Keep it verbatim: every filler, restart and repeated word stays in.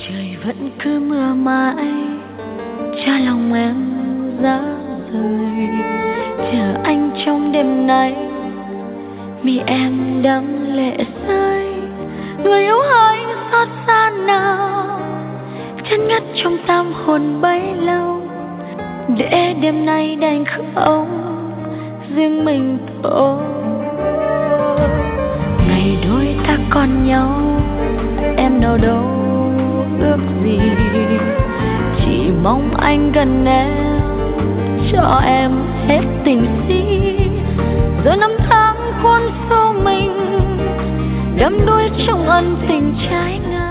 Trời vẫn cứ mưa mãi, cho lòng em giá rời. Chờ anh trong đêm nay, mi em đắng lệ rơi. Người yêu hỡi xót xa nào, chân ngất trong tâm hồn bấy lâu, để đêm nay đành không riêng mình thôi. Ngày đôi ta còn nhau, em nào đâu ước gì, chỉ mong anh gần em, cho em hết tình si. Rồi năm tháng cuốn sâu mình, đắm đuối trong ân tình trái ngang.